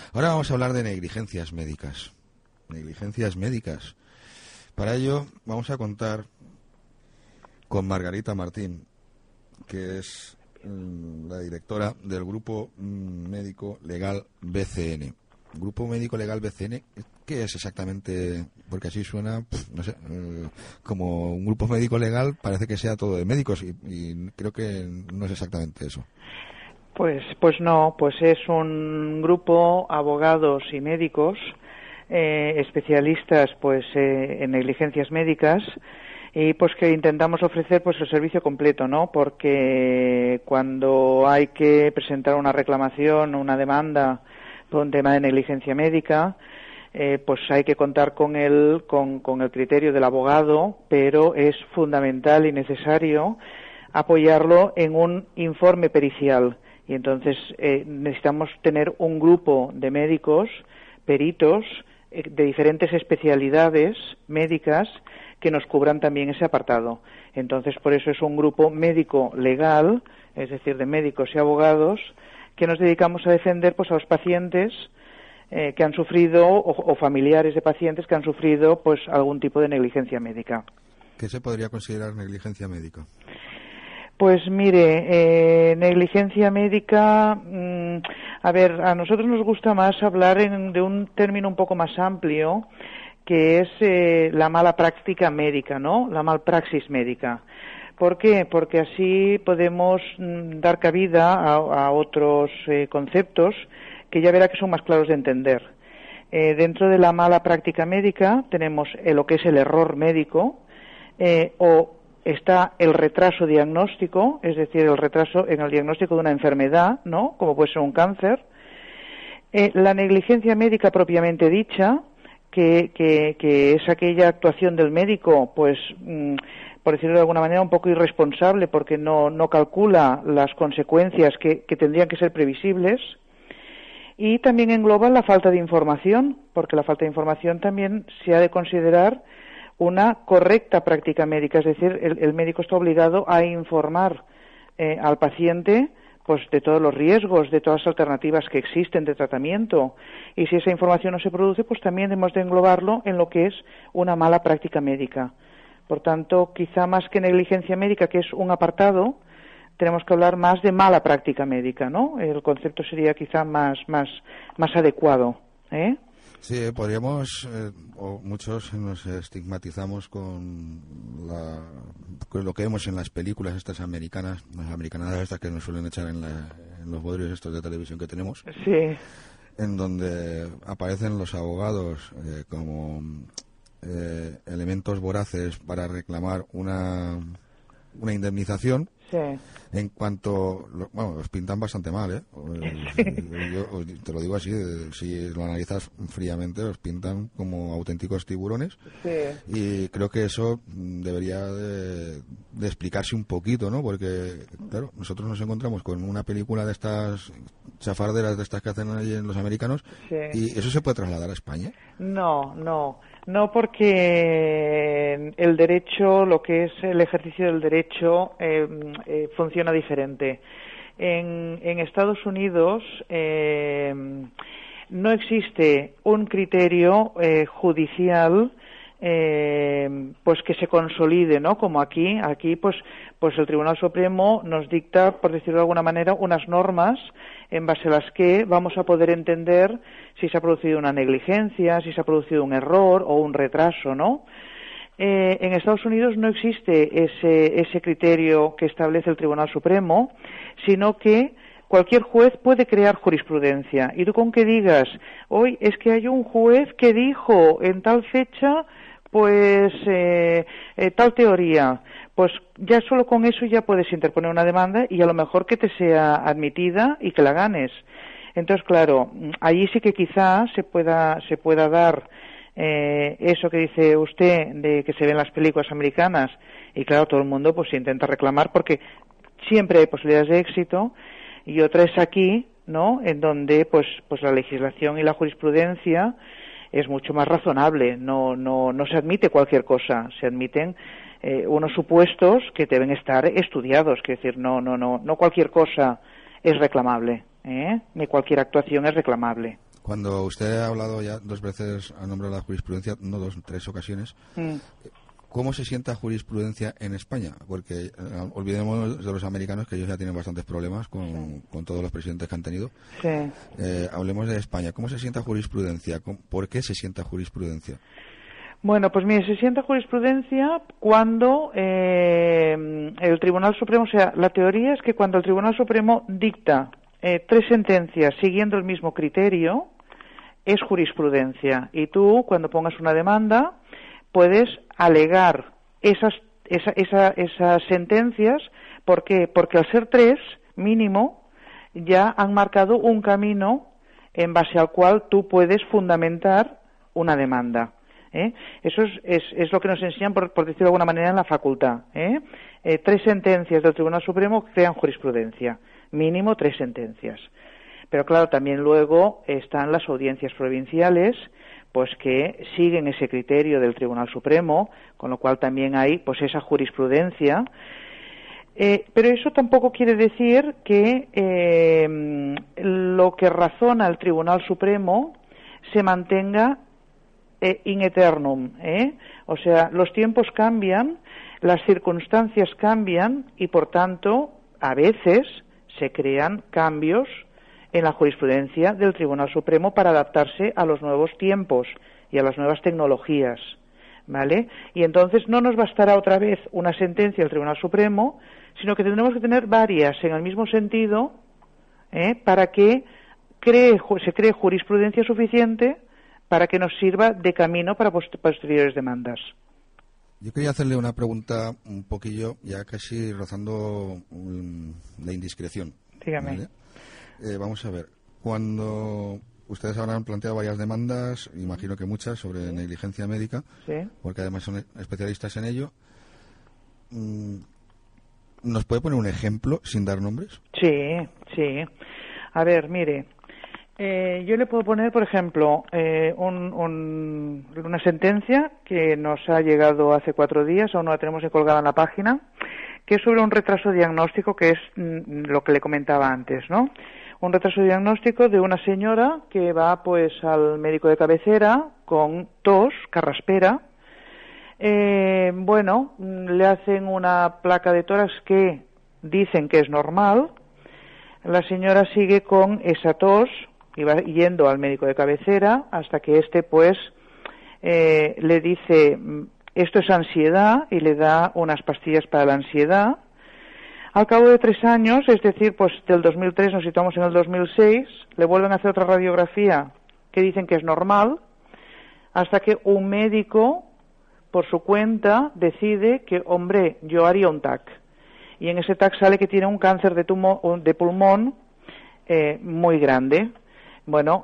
Ahora vamos a hablar de negligencias médicas. Negligencias médicas. Para ello vamos a contar con Margarita Martín, que es la directora del Grupo Médico Legal BCN. Grupo Médico Legal BCN, ¿qué es exactamente? Porque así suena, no sé, como un grupo médico legal, parece que sea todo de médicos y creo que no es exactamente eso. Pues no, pues es un grupo abogados y médicos especialistas pues en negligencias médicas y pues que intentamos ofrecer pues el servicio completo, ¿no? Porque cuando hay que presentar una reclamación, una demanda por un tema de negligencia médica, pues hay que contar con el criterio del abogado, pero es fundamental y necesario apoyarlo en un informe pericial. Y entonces necesitamos tener un grupo de médicos, peritos, de diferentes especialidades médicas que nos cubran también ese apartado. Entonces, por eso es un grupo médico legal, es decir, de médicos y abogados, que nos dedicamos a defender pues a los pacientes que han sufrido o familiares de pacientes que han sufrido pues algún tipo de negligencia médica. ¿Qué se podría considerar negligencia médica? Pues mire, negligencia médica, a nosotros nos gusta más hablar de un término un poco más amplio, que es la mala práctica médica, ¿no? La malpraxis médica. ¿Por qué? Porque así podemos dar cabida a otros conceptos que ya verá que son más claros de entender. Dentro de la mala práctica médica tenemos lo que es el error médico o está el retraso diagnóstico, es decir, el retraso en el diagnóstico de una enfermedad, ¿no? Como puede ser un cáncer. La negligencia médica propiamente dicha, que es aquella actuación del médico, pues, por decirlo de alguna manera, un poco irresponsable porque no calcula las consecuencias que tendrían que ser previsibles. Y también engloba la falta de información, porque la falta de información también se ha de considerar una correcta práctica médica, es decir, el médico está obligado a informar al paciente pues de todos los riesgos, de todas las alternativas que existen de tratamiento, y si esa información no se produce, pues también hemos de englobarlo en lo que es una mala práctica médica. Por tanto, quizá más que negligencia médica, que es un apartado, tenemos que hablar más de mala práctica médica, ¿no? El concepto sería quizá más adecuado, ¿eh? Sí, podríamos, o muchos nos estigmatizamos con lo que vemos en las películas estas americanas, las americanadas estas que nos suelen echar en los bodrios estos de televisión que tenemos, sí, en donde aparecen los abogados como elementos voraces para reclamar una indemnización. Sí. En cuanto, los pintan bastante mal, ¿eh? Yo te lo digo así, si lo analizas fríamente, los pintan como auténticos tiburones. Sí. Y creo que eso debería de explicarse un poquito, ¿no? Porque, claro, nosotros nos encontramos con una película de estas chafarderas de estas que hacen allí en los americanos, sí. ¿Y eso se puede trasladar a España? No, porque el derecho, lo que es el ejercicio del derecho, funciona diferente. En Estados Unidos no existe un criterio judicial pues que se consolide, ¿no? Como aquí pues el Tribunal Supremo nos dicta, por decirlo de alguna manera, unas normas en base a las que vamos a poder entender si se ha producido una negligencia, si se ha producido un error o un retraso, ¿no? En Estados Unidos no existe ese criterio que establece el Tribunal Supremo, sino que cualquier juez puede crear jurisprudencia. Y tú con que digas, hoy es que hay un juez que dijo en tal fecha, pues tal teoría, pues ya solo con eso ya puedes interponer una demanda y a lo mejor que te sea admitida y que la ganes. Entonces, claro, allí sí que quizá se pueda dar eso que dice usted de que se ve en las películas americanas, y claro, todo el mundo pues intenta reclamar porque siempre hay posibilidades de éxito, y otra es aquí, ¿no? En donde pues la legislación y la jurisprudencia es mucho más razonable, no se admite cualquier cosa, se admiten unos supuestos que deben estar estudiados, es decir, no cualquier cosa es reclamable, ni cualquier actuación es reclamable. Cuando usted ha hablado ya 2 veces a nombre de la jurisprudencia, no 2, 3 ocasiones, ¿cómo se sienta jurisprudencia en España? Porque olvidemos de los americanos, que ellos ya tienen bastantes problemas con todos los presidentes que han tenido. Sí. Hablemos de España. ¿Cómo se sienta jurisprudencia? ¿Por qué se sienta jurisprudencia? Bueno, pues mire, se sienta jurisprudencia cuando el Tribunal Supremo, o sea, la teoría es que cuando el Tribunal Supremo dicta 3 sentencias siguiendo el mismo criterio, es jurisprudencia. Y tú, cuando pongas una demanda, puedes alegar esas sentencias. ¿Por qué? Porque al ser 3, mínimo, ya han marcado un camino en base al cual tú puedes fundamentar una demanda. Eso es lo que nos enseñan, por decirlo de alguna manera, en la facultad. 3 sentencias del Tribunal Supremo crean jurisprudencia. Mínimo 3 sentencias. Pero claro, también luego están las audiencias provinciales, pues que siguen ese criterio del Tribunal Supremo, con lo cual también hay pues esa jurisprudencia. Pero eso tampoco quiere decir que lo que razona el Tribunal Supremo se mantenga in eternum, O sea, los tiempos cambian, las circunstancias cambian y, por tanto, a veces se crean cambios en la jurisprudencia del Tribunal Supremo para adaptarse a los nuevos tiempos y a las nuevas tecnologías, ¿vale? Y entonces no nos bastará otra vez una sentencia del Tribunal Supremo, sino que tendremos que tener varias en el mismo sentido, para que se cree jurisprudencia suficiente para que nos sirva de camino para posteriores demandas. Yo quería hacerle una pregunta un poquillo, ya casi rozando la indiscreción. Dígame. ¿Vale? Vamos a ver, cuando ustedes habrán planteado varias demandas, imagino que muchas, sobre negligencia médica, porque además son especialistas en ello, ¿nos puede poner un ejemplo sin dar nombres? Sí. A ver, mire, yo le puedo poner, por ejemplo, una sentencia que nos ha llegado hace 4 días, aún no la tenemos colgada en la página, que es sobre un retraso diagnóstico, que es lo que le comentaba antes, ¿no? Un retraso diagnóstico de una señora que va pues al médico de cabecera con tos, carraspera. Le hacen una placa de tórax que dicen que es normal. La señora sigue con esa tos y va yendo al médico de cabecera hasta que pues le dice esto es ansiedad y le da unas pastillas para la ansiedad. Al cabo de 3 años, es decir, pues del 2003 nos situamos en el 2006, le vuelven a hacer otra radiografía que dicen que es normal, hasta que un médico, por su cuenta, decide que, hombre, yo haría un TAC. Y en ese TAC sale que tiene un cáncer de pulmón muy grande. Bueno,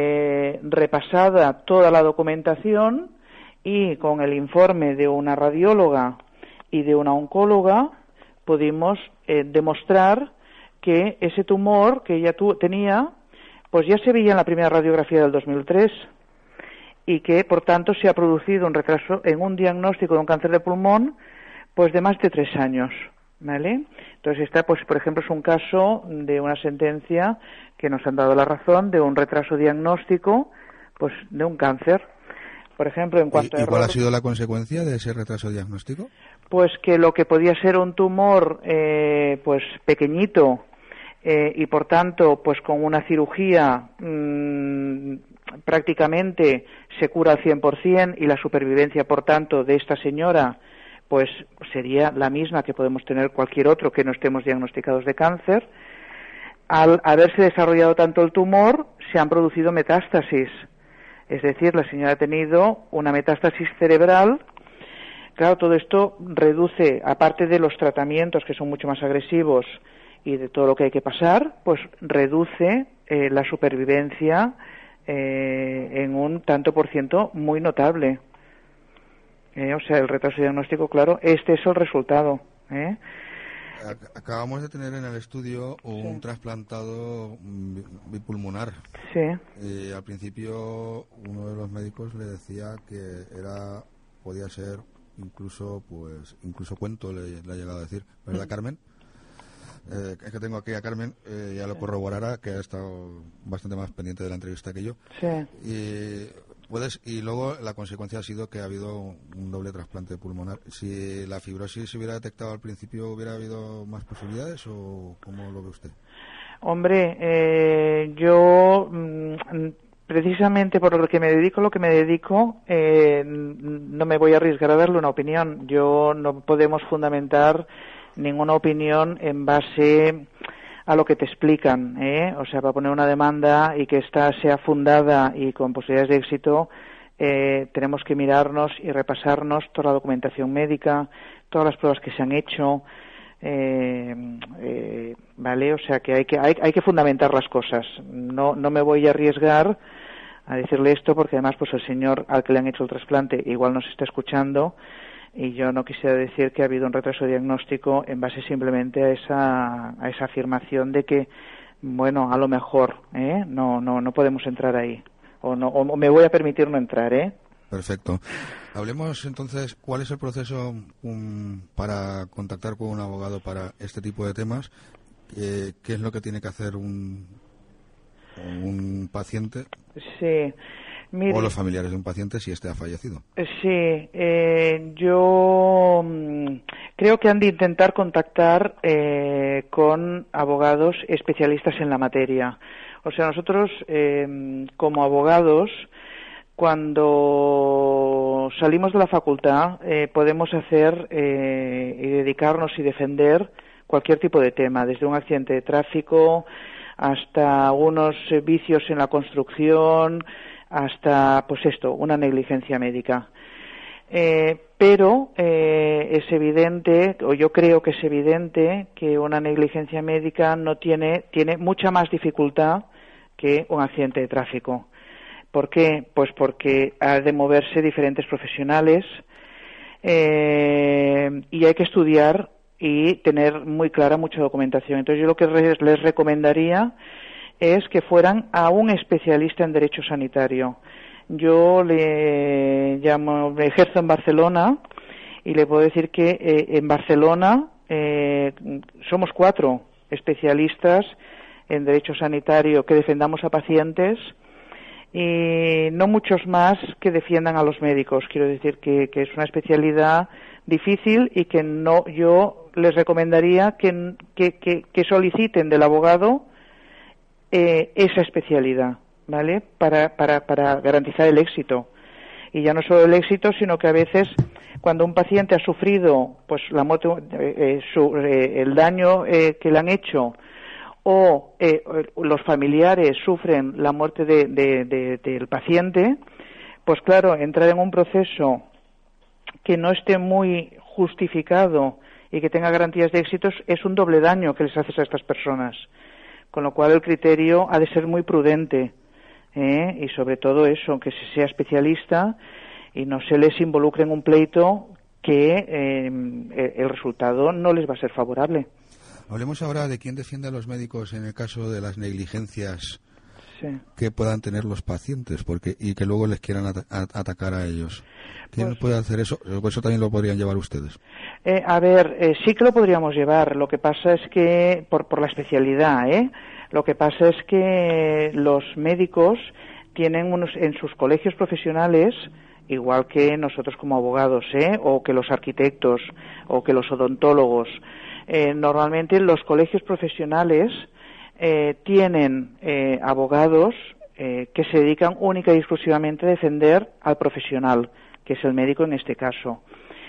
repasada toda la documentación y con el informe de una radióloga y de una oncóloga, pudimos demostrar que ese tumor que ella tenía, pues ya se veía en la primera radiografía del 2003 y que, por tanto, se ha producido un retraso en un diagnóstico de un cáncer de pulmón, pues de más de 3 años, ¿vale? Entonces pues por ejemplo, es un caso de una sentencia que nos han dado la razón de un retraso diagnóstico, pues de un cáncer. Por ejemplo, en cuanto a ¿cuál ha sido la consecuencia de ese retraso diagnóstico? Pues que lo que podía ser un tumor pues pequeñito y por tanto pues con una cirugía prácticamente se cura al 100% y la supervivencia por tanto de esta señora pues sería la misma que podemos tener cualquier otro que no estemos diagnosticados de cáncer. Al haberse desarrollado tanto el tumor se han producido metástasis, es decir, la señora ha tenido una metástasis cerebral. Claro, todo esto reduce, aparte de los tratamientos que son mucho más agresivos y de todo lo que hay que pasar, pues reduce la supervivencia en un tanto por ciento muy notable. O sea, el retraso diagnóstico, claro, este es el resultado. Acabamos de tener en el estudio un trasplantado bipulmonar. Sí. Al principio uno de los médicos le decía que podía ser incluso cuento, le ha llegado a decir, ¿verdad, Carmen? Es que tengo aquí a Carmen, ya lo corroborará, que ha estado bastante más pendiente de la entrevista que yo. Sí. Y luego la consecuencia ha sido que ha habido un doble trasplante pulmonar. Si la fibrosis se hubiera detectado al principio, ¿hubiera habido más posibilidades o cómo lo ve usted? Hombre, yo precisamente por lo que me dedico, no me voy a arriesgar a darle una opinión. Yo no podemos fundamentar ninguna opinión en base a lo que te explican, O sea, para poner una demanda y que ésta sea fundada y con posibilidades de éxito, tenemos que mirarnos y repasarnos toda la documentación médica, todas las pruebas que se han hecho, vale, o sea que hay que fundamentar las cosas. No me voy a arriesgar a decirle esto porque además pues el señor al que le han hecho el trasplante igual nos está escuchando. Y yo no quisiera decir que ha habido un retraso diagnóstico en base simplemente a esa afirmación de que, bueno, a lo mejor, no podemos entrar ahí. O me voy a permitir no entrar, Perfecto. Hablemos entonces, ¿cuál es el proceso para contactar con un abogado para este tipo de temas? ¿Qué es lo que tiene que hacer un paciente? Sí. Mire, o los familiares de un paciente si éste ha fallecido. Sí, yo creo que han de intentar contactar con abogados especialistas en la materia. O sea, nosotros como abogados, cuando salimos de la facultad, podemos hacer y dedicarnos y defender cualquier tipo de tema, desde un accidente de tráfico hasta unos vicios en la construcción, hasta, pues esto, una negligencia médica. Pero es evidente, o yo creo que es evidente, que una negligencia médica tiene mucha más dificultad que un accidente de tráfico. ¿Por qué? Pues porque ha de moverse diferentes profesionales y hay que estudiar y tener muy clara mucha documentación. Entonces yo lo que les recomendaría es que fueran a un especialista en derecho sanitario. Yo me ejerzo en Barcelona y le puedo decir que en Barcelona somos 4 especialistas en derecho sanitario que defendamos a pacientes y no muchos más que defiendan a los médicos. Quiero decir que es una especialidad difícil y que yo les recomendaría que soliciten del abogado esa especialidad, ¿vale? Para garantizar el éxito. Y ya no solo el éxito, sino que a veces cuando un paciente ha sufrido pues la muerte, el daño que le han hecho o los familiares sufren la muerte del paciente, pues claro, entrar en un proceso que no esté muy justificado y que tenga garantías de éxitos es un doble daño que les haces a estas personas. Con lo cual el criterio ha de ser muy prudente y sobre todo eso, que se sea especialista y no se les involucre en un pleito que el resultado no les va a ser favorable. Hablemos ahora de quién defiende a los médicos en el caso de las negligencias que puedan tener los pacientes y que luego les quieran atacar a ellos. ¿Quién puede hacer eso? Eso también lo podrían llevar ustedes. Sí que lo podríamos llevar. Lo que pasa es que, por la especialidad, lo que pasa es que los médicos tienen en sus colegios profesionales, igual que nosotros como abogados, o que los arquitectos, o que los odontólogos, normalmente los colegios profesionales tienen abogados que se dedican única y exclusivamente a defender al profesional, que es el médico en este caso.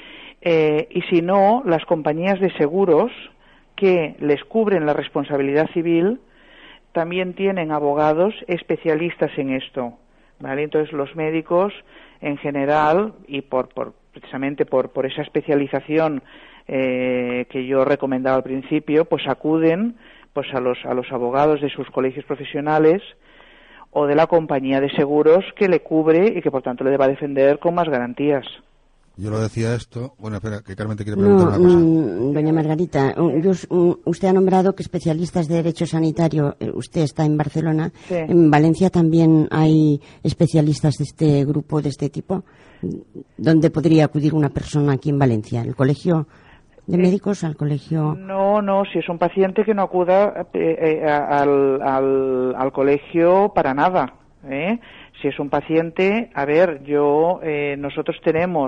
Y si no, las compañías de seguros que les cubren la responsabilidad civil también tienen abogados especialistas en esto, ¿vale? Entonces los médicos en general y precisamente por esa especialización que yo recomendaba al principio, pues acuden pues a los abogados de sus colegios profesionales o de la compañía de seguros que le cubre y que por tanto le deba defender con más garantías. Yo lo decía esto. Bueno, espera, que Carmen te quiere preguntar una cosa. Doña Margarita, usted ha nombrado que especialistas de derecho sanitario, usted está en Barcelona. Sí. ¿En Valencia también hay especialistas de este grupo, de este tipo? ¿Dónde podría acudir una persona aquí en Valencia? ¿El colegio? de médicos al colegio? No, si es un paciente que no acuda al colegio para nada. Si es un paciente, a ver, nosotros tenemos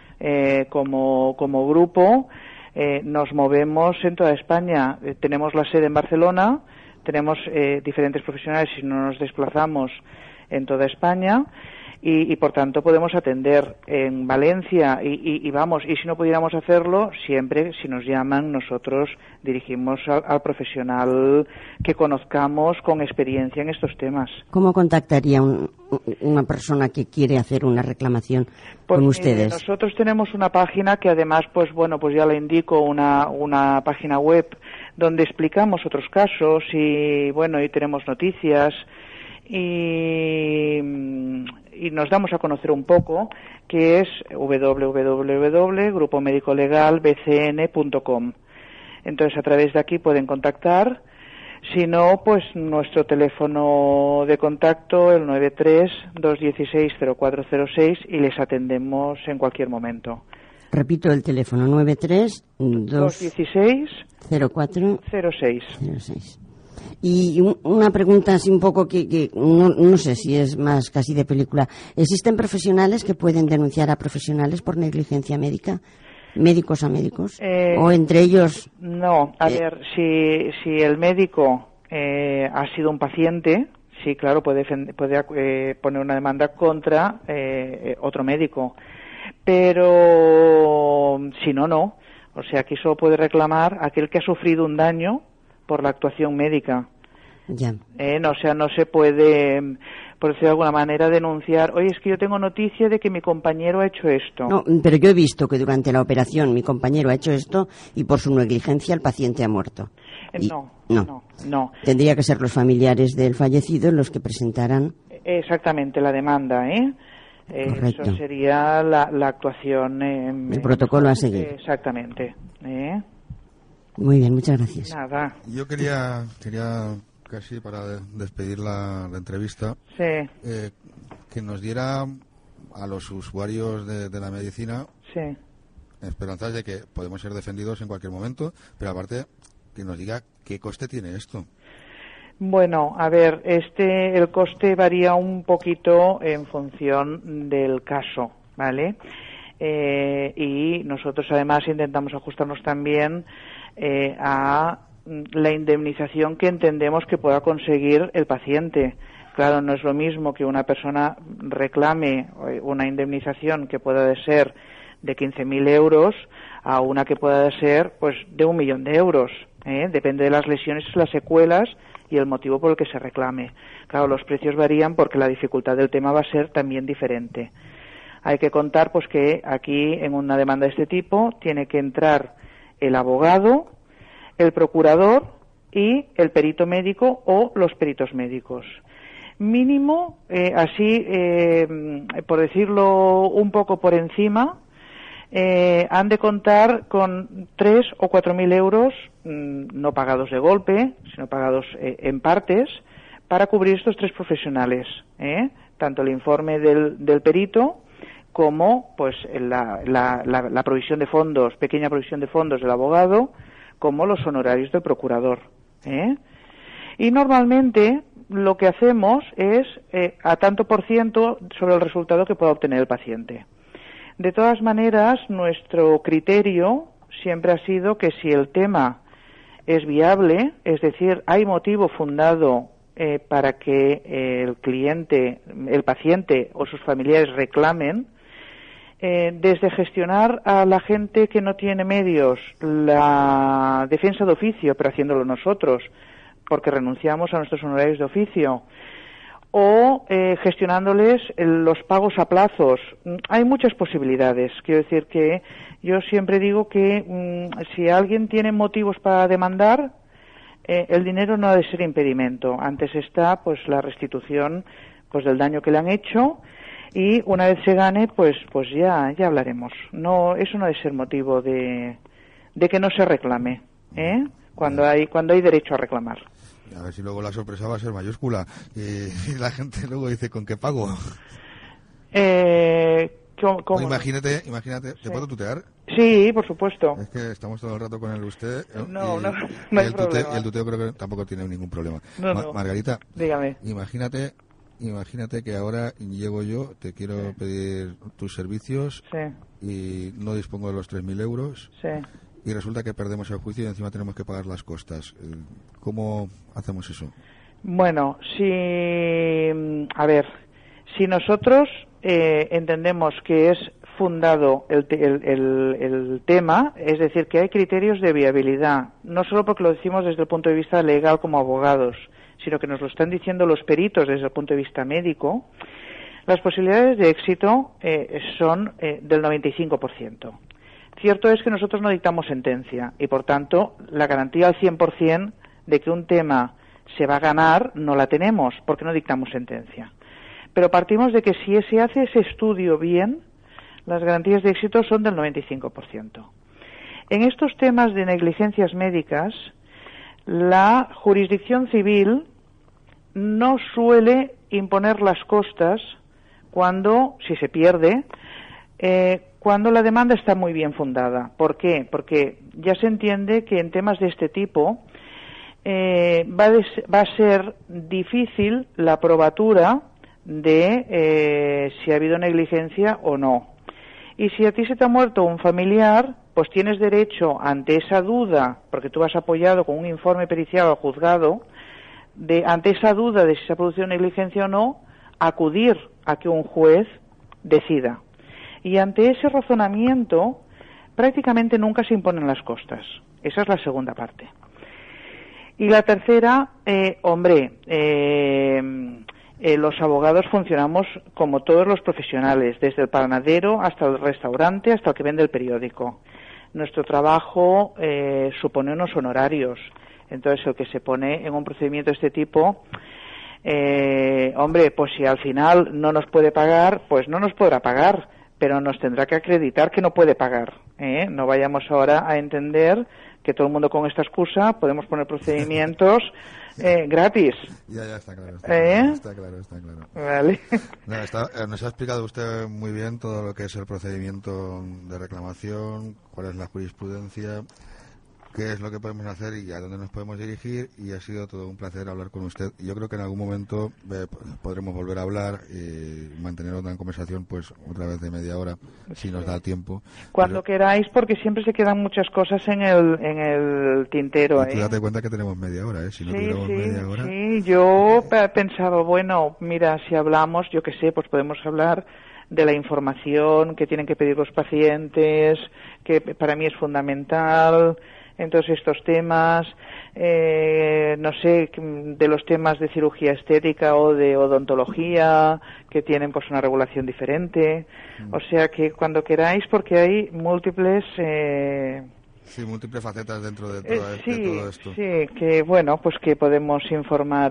como grupo, nos movemos en toda España. Tenemos la sede en Barcelona, tenemos diferentes profesionales y nos desplazamos en toda España. Y por tanto podemos atender en Valencia y si no pudiéramos hacerlo, siempre si nos llaman nosotros dirigimos al profesional que conozcamos con experiencia en estos temas. ¿Cómo contactaría una persona que quiere hacer una reclamación con ustedes? Nosotros tenemos una página que además, pues ya la indico, una página web donde explicamos otros casos y tenemos noticias y nos damos a conocer un poco, que es www.grupomedicolegalbcn.com. Entonces, a través de aquí pueden contactar. Si no, pues nuestro teléfono de contacto, el 93-216-0406, y les atendemos en cualquier momento. Repito el teléfono, 93-216-0406. Y una pregunta así un poco que no sé si es más casi de película. ¿Existen profesionales que pueden denunciar a profesionales por negligencia médica? ¿Médicos a médicos? ¿O entre ellos? No, a ver, si el médico ha sido un paciente, sí, claro, puede poner una demanda contra otro médico. Pero si no. O sea, aquí solo puede reclamar aquel que ha sufrido un daño por la actuación médica. Ya. No se puede, por decirlo de alguna manera, denunciar, oye, es que yo tengo noticia de que mi compañero ha hecho esto. No, pero yo he visto que durante la operación mi compañero ha hecho esto y por su negligencia el paciente ha muerto. No. Tendría que ser los familiares del fallecido los que presentaran. Exactamente, la demanda, Correcto. Eso sería la actuación. El protocolo a seguir. Exactamente. Muy bien, muchas gracias. Nada. Yo quería casi para despedir la entrevista, sí, que nos diera a los usuarios de la medicina sí, esperanzas de que podemos ser defendidos en cualquier momento, pero aparte que nos diga qué coste tiene esto. Bueno, a ver, el coste varía un poquito en función del caso, ¿vale? Y nosotros además intentamos ajustarnos también a la indemnización que entendemos que pueda conseguir el paciente. Claro, no es lo mismo que una persona reclame una indemnización que pueda ser de 15.000 euros a una que pueda ser pues de 1 millón de euros. Depende de las lesiones, las secuelas y el motivo por el que se reclame. Claro, los precios varían porque la dificultad del tema va a ser también diferente. Hay que contar pues que aquí en una demanda de este tipo tiene que entrar el abogado, el procurador y el perito médico o los peritos médicos. Mínimo, por decirlo un poco por encima, han de contar con 3.000 o 4.000 euros, no pagados de golpe, sino pagados en partes, para cubrir estos tres profesionales, tanto el informe del perito como pues la provisión de fondos, pequeña provisión de fondos del abogado, como los honorarios del procurador. Y normalmente lo que hacemos es a tanto por ciento sobre el resultado que pueda obtener el paciente. De todas maneras, nuestro criterio siempre ha sido que si el tema es viable, es decir, hay motivo fundado para que el cliente, el paciente o sus familiares reclamen, desde gestionar a la gente que no tiene medios la defensa de oficio, pero haciéndolo nosotros, porque renunciamos a nuestros honorarios de oficio, o gestionándoles los pagos a plazos. Hay muchas posibilidades. Quiero decir que yo siempre digo que si alguien tiene motivos para demandar, el dinero no ha de ser impedimento. Antes está pues la restitución pues del daño que le han hecho, y una vez se gane pues ya hablaremos. No, eso no ha de ser motivo de que no se reclame, cuando hay derecho a reclamar. A ver si luego la sorpresa va a ser mayúscula y la gente luego dice ¿con qué pago? ¿Cómo? Imagínate, Sí. ¿te puedo tutear? Sí, por supuesto. Es que estamos todo el rato con el usted. No y hay el problema. y el tuteo creo que tampoco tiene ningún problema. No. Margarita, Dígame. imagínate que ahora llego yo, te quiero pedir tus servicios y no dispongo de los 3.000 euros. Sí. Y resulta que perdemos el juicio y encima tenemos que pagar las costas. ¿Cómo hacemos eso? Bueno, si nosotros entendemos que es fundado el tema, es decir, que hay criterios de viabilidad, no solo porque lo decimos desde el punto de vista legal como abogados, sino que nos lo están diciendo los peritos desde el punto de vista médico, las posibilidades de éxito son del 95%. Cierto es que nosotros no dictamos sentencia y, por tanto, la garantía al 100% de que un tema se va a ganar no la tenemos porque no dictamos sentencia. Pero partimos de que si se hace ese estudio bien, las garantías de éxito son del 95%. En estos temas de negligencias médicas, la jurisdicción civil no suele imponer las costas cuando, si se pierde, cuando la demanda está muy bien fundada. ¿Por qué? Porque ya se entiende que en temas de este tipo va a ser difícil la probatura de si ha habido negligencia o no. Y si a ti se te ha muerto un familiar, pues tienes derecho ante esa duda, porque tú has apoyado con un informe pericial al juzgado, ante esa duda de si se ha producido negligencia o no, acudir a que un juez decida. Y ante ese razonamiento, prácticamente nunca se imponen las costas. Esa es la segunda parte. Y la tercera, los abogados funcionamos como todos los profesionales, desde el panadero hasta el restaurante, hasta el que vende el periódico. Nuestro trabajo supone unos honorarios. Entonces, el que se pone en un procedimiento de este tipo, pues si al final no nos puede pagar, pues no nos podrá pagar, pero nos tendrá que acreditar que no puede pagar. No vayamos ahora a entender que todo el mundo con esta excusa podemos poner procedimientos gratis. Ya está claro. Está claro. Vale. Nos ha explicado usted muy bien todo lo que es el procedimiento de reclamación, cuál es la jurisprudencia, qué es lo que podemos hacer y a dónde nos podemos dirigir, y ha sido todo un placer hablar con usted. Yo creo que en algún momento podremos volver a hablar y mantener otra conversación, pues otra vez de media hora, si nos da tiempo. Cuando queráis, porque siempre se quedan muchas cosas en el tintero. Y tú date cuenta que tenemos media hora, si no tuviéramos media hora. Sí, yo pensaba, bueno, mira, si hablamos, yo qué sé, pues podemos hablar de la información que tienen que pedir los pacientes, que para mí es fundamental. Entonces estos temas, no sé, de los temas de cirugía estética o de odontología, que tienen pues una regulación diferente. O sea que cuando queráis, porque hay múltiples... múltiples facetas dentro de todo esto. Sí, que bueno, pues que podemos informar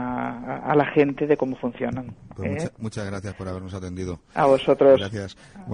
a la gente de cómo funcionan. Pues muchas gracias por habernos atendido. A vosotros. Gracias.